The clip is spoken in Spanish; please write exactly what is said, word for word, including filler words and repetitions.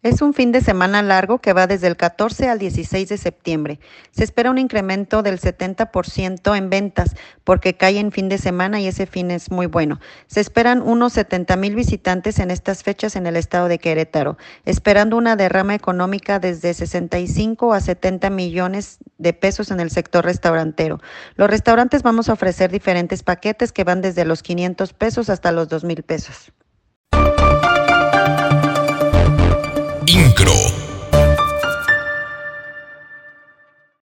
Es un fin de semana largo que va desde el catorce al dieciséis de septiembre. Se espera un incremento del setenta por ciento en ventas porque cae en fin de semana y ese fin es muy bueno. Se esperan unos setenta mil visitantes en estas fechas en el estado de Querétaro, esperando una derrama económica desde sesenta y cinco a setenta millones de pesos en el sector restaurantero. Los restaurantes vamos a ofrecer diferentes paquetes que van desde los quinientos pesos hasta los dos mil pesos. Incro.